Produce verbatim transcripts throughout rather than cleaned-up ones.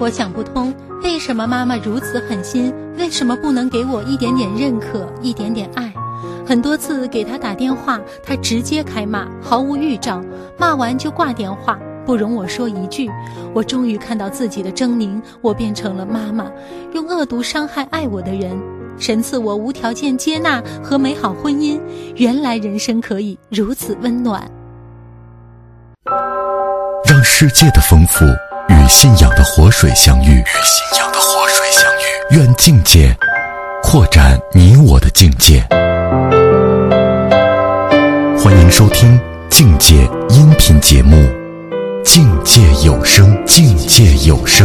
我想不通，为什么妈妈如此狠心？为什么不能给我一点点认可，一点点爱？很多次给她打电话，她直接开骂，毫无预兆，骂完就挂电话，不容我说一句。我终于看到自己的狰狞，我变成了妈妈，用恶毒伤害爱我的人。神赐我无条件接纳和美好婚姻，原来人生可以如此温暖。 让世界的丰富与信仰的活水相遇，与信仰的活水相遇。愿境界扩展你我的境界。欢迎收听境界音频节目《境界有声》，境界有声。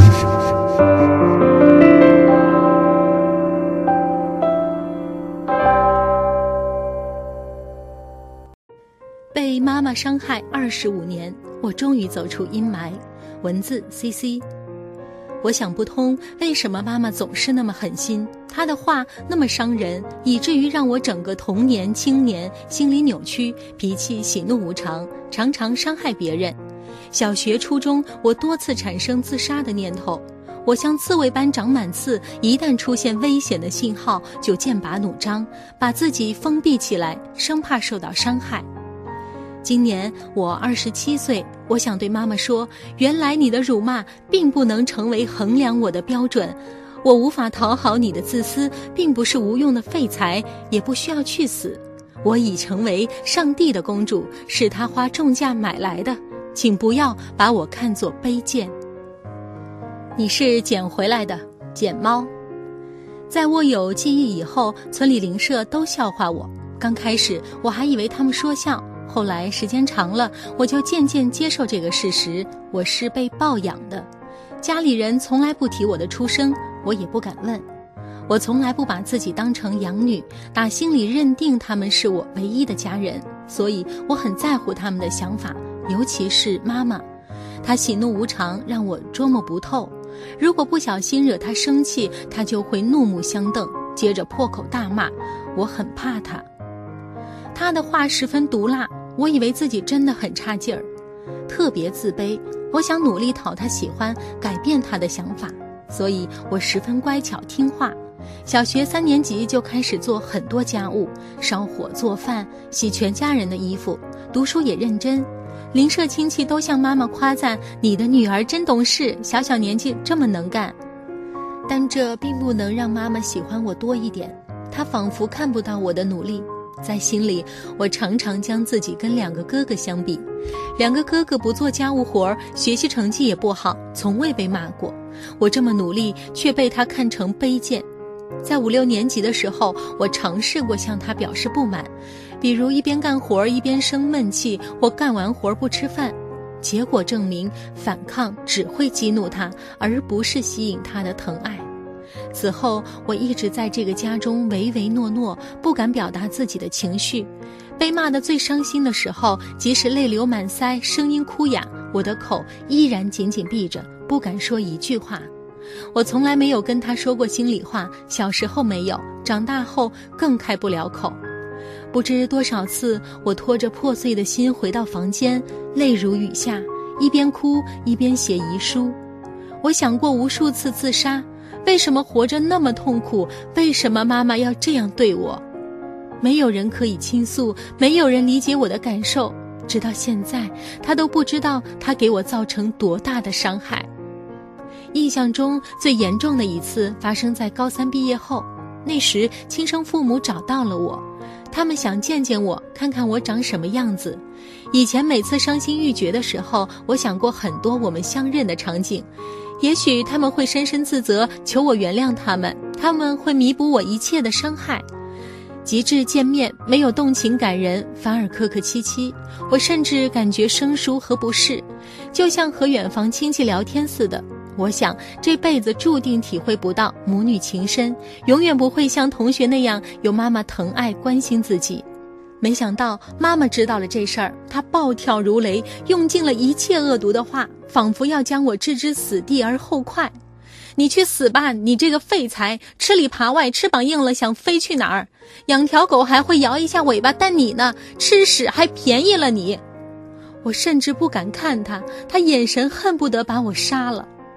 被妈妈伤害二十五年，我终于走出阴霾。文字 C C。 我想不通，为什么妈妈总是那么狠心，她的话那么伤人，以至于让我整个童年青年心理扭曲，脾气喜怒无常，常常伤害别人。小学初中，我多次产生自杀的念头，我像刺猬般长满刺，一旦出现危险的信号就剑拔弩张，把自己封闭起来，生怕受到伤害。今年我二十七岁，我想对妈妈说，原来你的辱骂并不能成为衡量我的标准，我无法讨好你的自私，并不是无用的废材，也不需要去死。我已成为上帝的公主，是他花重价买来的，请不要把我看作卑贱。你是捡回来的捡猫。在我有记忆以后，村里邻舍都笑话我，刚开始我还以为他们说笑，后来时间长了，我就渐渐接受这个事实，我是被抱养的。家里人从来不提我的出生，我也不敢问。我从来不把自己当成养女，打心里认定他们是我唯一的家人，所以我很在乎他们的想法，尤其是妈妈。她喜怒无常，让我捉摸不透。如果不小心惹她生气，她就会怒目相瞪，接着破口大骂，我很怕她。她的话十分毒辣，我以为自己真的很差劲儿，特别自卑。我想努力讨她喜欢，改变她的想法，所以我十分乖巧听话。小学三年级就开始做很多家务，烧火做饭，洗全家人的衣服，读书也认真。邻舍亲戚都向妈妈夸赞，你的女儿真懂事，小小年纪这么能干。但这并不能让妈妈喜欢我多一点，她仿佛看不到我的努力。在心里，我常常将自己跟两个哥哥相比，两个哥哥不做家务活，学习成绩也不好，从未被骂过。我这么努力，却被他看成卑贱。在五六年级的时候，我尝试过向他表示不满，比如一边干活一边生闷气，或干完活不吃饭。结果证明，反抗只会激怒他，而不是吸引他的疼爱。此后，我一直在这个家中唯唯诺诺，不敢表达自己的情绪。被骂得最伤心的时候，即使泪流满腮，声音哭哑，我的口依然紧紧闭着，不敢说一句话。我从来没有跟他说过心里话，小时候没有，长大后更开不了口。不知多少次，我拖着破碎的心回到房间，泪如雨下，一边哭一边写遗书。我想过无数次自杀，为什么活着那么痛苦？为什么妈妈要这样对我？没有人可以倾诉，没有人理解我的感受，直到现在，他都不知道他给我造成多大的伤害。印象中最严重的一次发生在高三毕业后，那时亲生父母找到了我，他们想见见我，看看我长什么样子。以前每次伤心欲绝的时候，我想过很多我们相认的场景，也许他们会深深自责，求我原谅他们，他们会弥补我一切的伤害。极致见面，没有动情感人，反而客客气气，我甚至感觉生疏和不适，就像和远房亲戚聊天似的。我想这辈子注定体会不到母女情深，永远不会像同学那样有妈妈疼爱关心自己。没想到妈妈知道了这事儿，她暴跳如雷，用尽了一切恶毒的话，仿佛要将我置之死地而后快。你去死吧，你这个废材，吃里扒外，翅膀硬了想飞去哪儿？养条狗还会摇一下尾巴，但你呢？吃屎还便宜了你。我甚至不敢看他，他眼神恨不得把我杀了。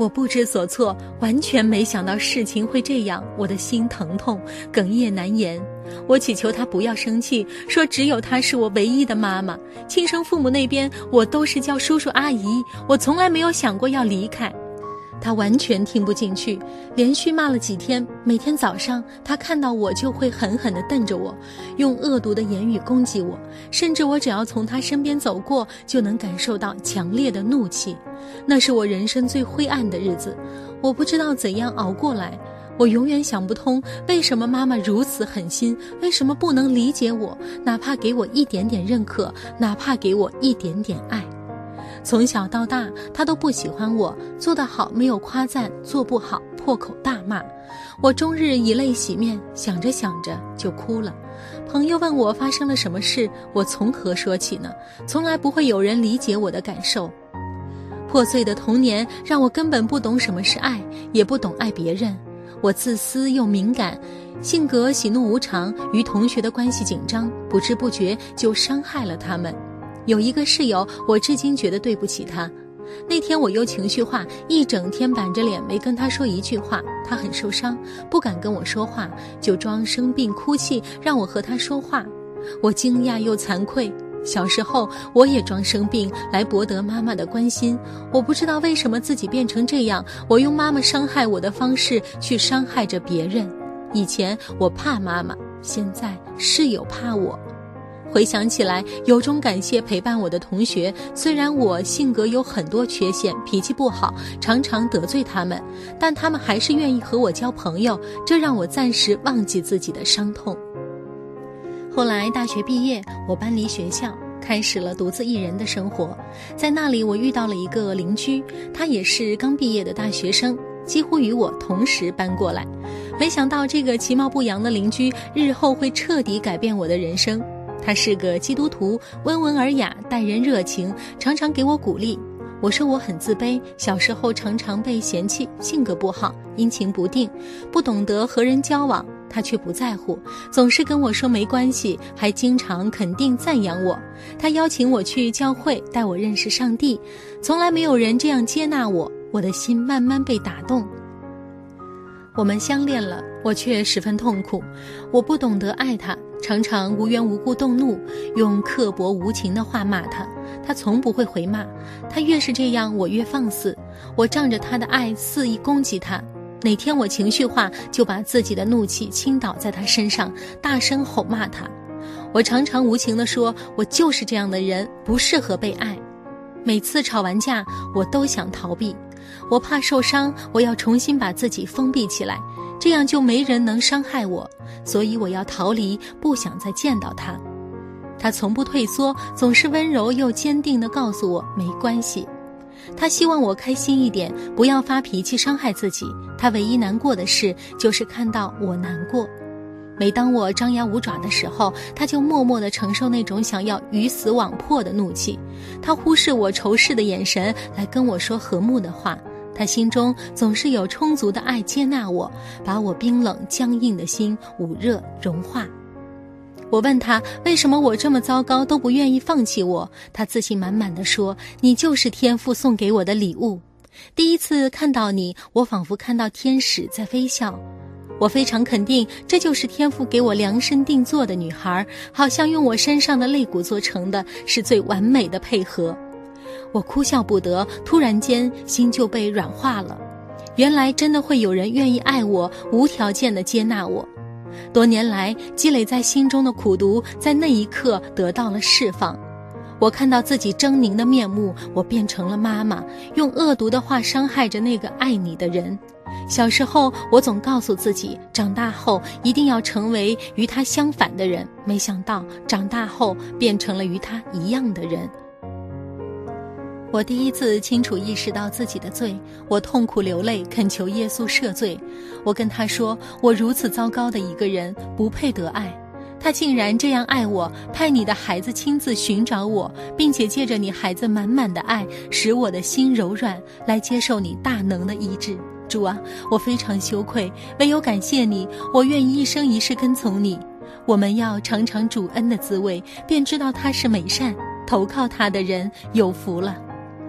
我不知所措，完全没想到事情会这样，我的心疼痛，哽咽难言。我祈求他不要生气，说只有他是我唯一的妈妈，亲生父母那边我都是叫叔叔阿姨，我从来没有想过要离开。他完全听不进去，连续骂了几天，每天早上他看到我就会狠狠地瞪着我，用恶毒的言语攻击我，甚至我只要从他身边走过，就能感受到强烈的怒气。那是我人生最灰暗的日子，我不知道怎样熬过来。我永远想不通，为什么妈妈如此狠心，为什么不能理解我，哪怕给我一点点认可，哪怕给我一点点爱。从小到大，他都不喜欢我，做得好没有夸赞，做不好破口大骂。我终日以泪洗面，想着想着就哭了。朋友问我发生了什么事，我从何说起呢？从来不会有人理解我的感受。破碎的童年让我根本不懂什么是爱，也不懂爱别人。我自私又敏感，性格喜怒无常，与同学的关系紧张，不知不觉就伤害了他们。有一个室友，我至今觉得对不起他。那天我又情绪化，一整天板着脸没跟他说一句话，他很受伤，不敢跟我说话，就装生病哭泣，让我和他说话。我惊讶又惭愧，小时候我也装生病来博得妈妈的关心，我不知道为什么自己变成这样，我用妈妈伤害我的方式去伤害着别人。以前我怕妈妈，现在室友怕我。回想起来，由衷感谢陪伴我的同学，虽然我性格有很多缺陷，脾气不好，常常得罪他们，但他们还是愿意和我交朋友，这让我暂时忘记自己的伤痛。后来大学毕业，我搬离学校，开始了独自一人的生活。在那里我遇到了一个邻居，他也是刚毕业的大学生，几乎与我同时搬过来。没想到这个其貌不扬的邻居日后会彻底改变我的人生。他是个基督徒，温文尔雅，待人热情，常常给我鼓励。我说我很自卑，小时候常常被嫌弃，性格不好，阴晴不定，不懂得和人交往。他却不在乎，总是跟我说没关系，还经常肯定赞扬我。他邀请我去教会，带我认识上帝，从来没有人这样接纳我，我的心慢慢被打动。我们相恋了，我却十分痛苦，我不懂得爱他，常常无缘无故动怒，用刻薄无情的话骂他，他从不会回骂，他越是这样，我越放肆，我仗着他的爱肆意攻击他。哪天我情绪化，就把自己的怒气倾倒在他身上，大声吼骂他。我常常无情地说，我就是这样的人，不适合被爱。每次吵完架，我都想逃避，我怕受伤，我要重新把自己封闭起来，这样就没人能伤害我，所以我要逃离，不想再见到他。他从不退缩，总是温柔又坚定地告诉我没关系。他希望我开心一点，不要发脾气伤害自己，他唯一难过的事就是看到我难过。每当我张牙舞爪的时候，他就默默地承受那种想要鱼死网破的怒气。他忽视我仇视的眼神，来跟我说和睦的话。他心中总是有充足的爱接纳我，把我冰冷僵硬的心捂热融化。我问他为什么我这么糟糕都不愿意放弃我，他自信满满地说，你就是天父送给我的礼物。第一次看到你，我仿佛看到天使在微笑。我非常肯定，这就是天父给我量身定做的女孩，好像用我身上的肋骨做成的，是最完美的配合。我哭笑不得，突然间心就被软化了。原来真的会有人愿意爱我，无条件地接纳我。多年来积累在心中的苦毒，在那一刻得到了释放。我看到自己狰狞的面目，我变成了妈妈，用恶毒的话伤害着那个爱你的人。小时候我总告诉自己，长大后一定要成为与他相反的人，没想到长大后变成了与他一样的人。我第一次清楚意识到自己的罪，我痛苦流泪，恳求耶稣赦罪。我跟他说，我如此糟糕的一个人，不配得爱。他竟然这样爱我，派你的孩子亲自寻找我，并且借着你孩子满满的爱，使我的心柔软，来接受你大能的医治。主啊，我非常羞愧，唯有感谢你，我愿意一生一世跟从你。我们要尝尝主恩的滋味，便知道他是美善，投靠他的人有福了。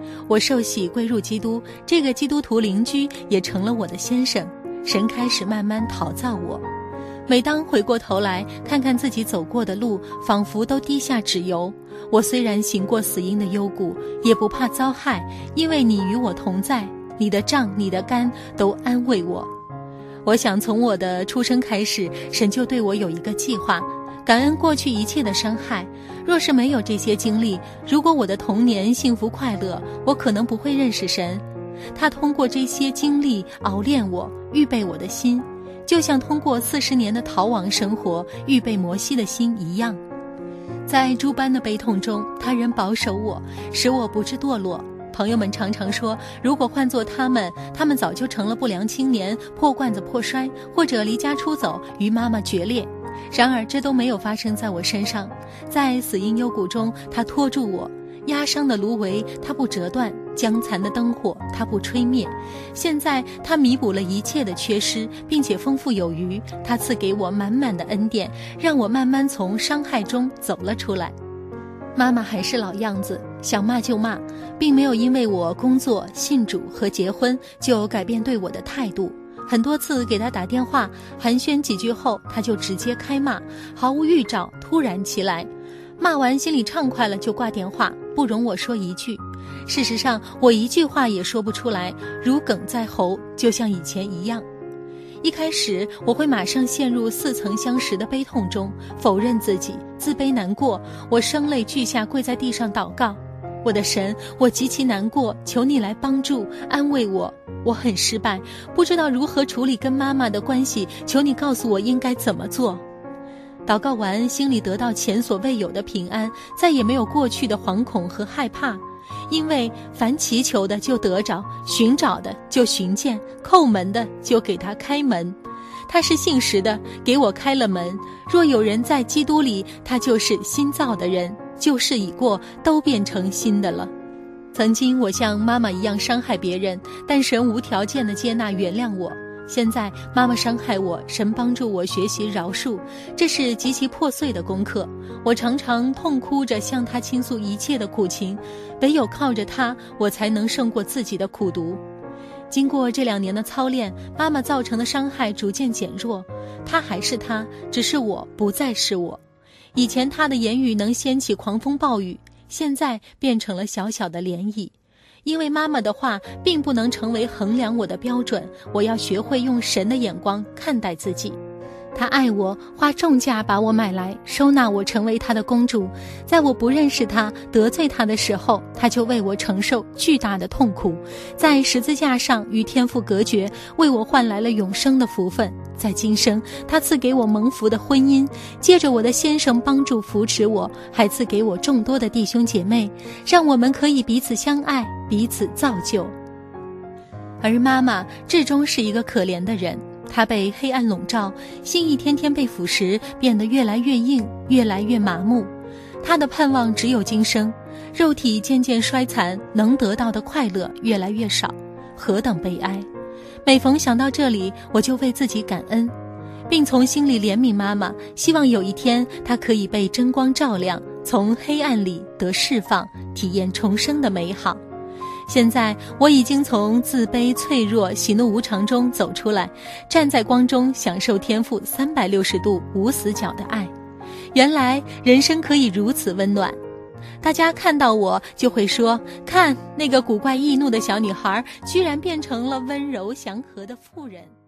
我受洗归入基督，这个基督徒邻居也成了我的先生。神开始慢慢陶造我。每当回过头来看看自己走过的路，仿佛都滴下脂油。我虽然行过死荫的幽谷，也不怕遭害，因为你与我同在，你的杖你的竿都安慰我。我想从我的出生开始，神就对我有一个计划，感恩过去一切的伤害。若是没有这些经历，如果我的童年幸福快乐，我可能不会认识神。他通过这些经历熬炼我，预备我的心，就像通过四十年的逃亡生活预备摩西的心一样。在诸般的悲痛中，他仍保守我，使我不致堕落。朋友们常常说，如果换做他们，他们早就成了不良青年，破罐子破摔，或者离家出走，与妈妈决裂。然而这都没有发生在我身上。在死荫幽谷中，他拖住我，压伤的芦苇他不折断，将残的灯火他不吹灭。现在他弥补了一切的缺失，并且丰富有余。他赐给我满满的恩典，让我慢慢从伤害中走了出来。妈妈还是老样子，想骂就骂，并没有因为我工作、信主和结婚就改变对我的态度。很多次给他打电话寒暄几句后，他就直接开骂，毫无预兆，突然其来。骂完心里畅快了就挂电话，不容我说一句。事实上我一句话也说不出来，如鲠在喉，就像以前一样。一开始我会马上陷入似曾相识的悲痛中，否认自己，自卑难过。我声泪俱下跪在地上祷告，我的神，我极其难过，求你来帮助安慰我。我很失败，不知道如何处理跟妈妈的关系，求你告诉我应该怎么做。祷告完，心里得到前所未有的平安，再也没有过去的惶恐和害怕。因为凡祈求的就得着，寻找的就寻见，叩门的就给他开门。他是信实的，给我开了门。若有人在基督里，他就是新造的人，旧事已过，都变成新的了。曾经我像妈妈一样伤害别人，但神无条件的接纳原谅我。现在妈妈伤害我，神帮助我学习饶恕，这是极其破碎的功课。我常常痛哭着向他倾诉一切的苦情，唯有靠着他，我才能胜过自己的苦毒。经过这两年的操练，妈妈造成的伤害逐渐减弱，她还是她，只是我不再是我。以前她的言语能掀起狂风暴雨，现在变成了小小的涟漪。因为妈妈的话并不能成为衡量我的标准，我要学会用神的眼光看待自己。他爱我，花重价把我买来，收纳我成为他的公主。在我不认识他、得罪他的时候，他就为我承受巨大的痛苦，在十字架上与天父隔绝，为我换来了永生的福分。在今生，他赐给我蒙福的婚姻，借着我的先生帮助扶持我，还赐给我众多的弟兄姐妹，让我们可以彼此相爱，彼此造就。而妈妈至终是一个可怜的人，她被黑暗笼罩，心一天天被腐蚀，变得越来越硬，越来越麻木。她的盼望只有今生，肉体渐渐衰残，能得到的快乐越来越少，何等悲哀！每逢想到这里，我就为自己感恩，并从心里怜悯妈妈，希望有一天她可以被真光照亮，从黑暗里得释放，体验重生的美好。现在我已经从自卑、脆弱、喜怒无常中走出来，站在光中享受天父三百六十度无死角的爱。原来人生可以如此温暖。大家看到我就会说，看那个古怪易怒的小女孩，居然变成了温柔祥和的妇人。